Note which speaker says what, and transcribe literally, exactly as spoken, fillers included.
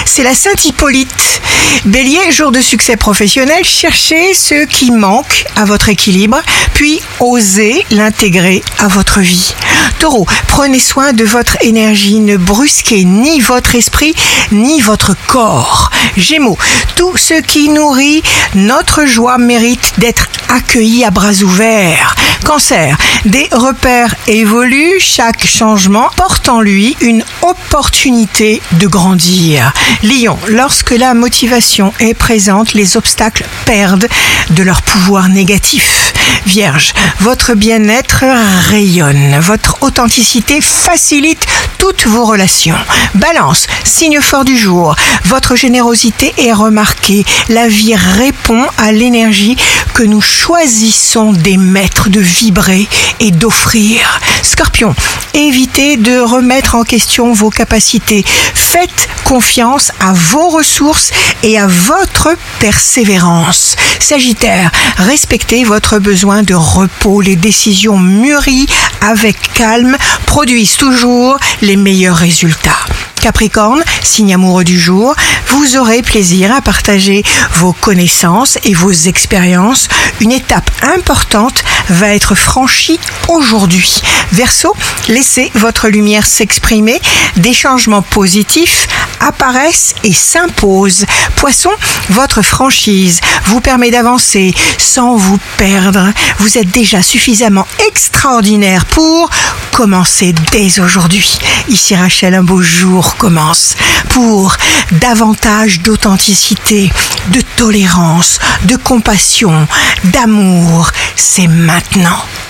Speaker 1: c'est la Sainte Hippolyte. Bélier, jour de succès professionnel, cherchez ce qui manque à votre équilibre, puis osez l'intégrer à votre vie. Taureau, prenez soin de votre énergie, ne brusquez ni votre esprit, ni votre corps. Gémeaux, tout ce qui nourrit notre joie mérite d'être accueilli à bras ouverts. Cancer, des repères évoluent, chaque changement porte en lui une opportunité de grandir. Lion, lorsque la motivation est présente, les obstacles perdent de leur pouvoir négatif. Vierge, votre bien-être rayonne, votre authenticité facilite toutes vos relations. Balance, signe fort du jour, votre générosité est remarquée, la vie répond à l'énergie que nous choisissons d'émettre, de vibrer et d'offrir. Scorpion, évitez de remettre en question vos capacités, faites confiance à vos ressources et à votre persévérance. Sagittaire, respectez votre besoin de repos, les décisions mûries avec calme produisent toujours les meilleurs résultats. Capricorne, signe amoureux du jour, vous aurez plaisir à partager vos connaissances et vos expériences. Une étape importante va être franchie aujourd'hui. Verseau, laissez votre lumière s'exprimer. Des changements positifs apparaissent et s'imposent. Poisson, votre franchise vous permet d'avancer sans vous perdre. Vous êtes déjà suffisamment extraordinaire pour commencer dès aujourd'hui. Ici Rachel, un beau jour commence pour davantage d'authenticité, de tolérance, de compassion, d'amour. C'est maintenant.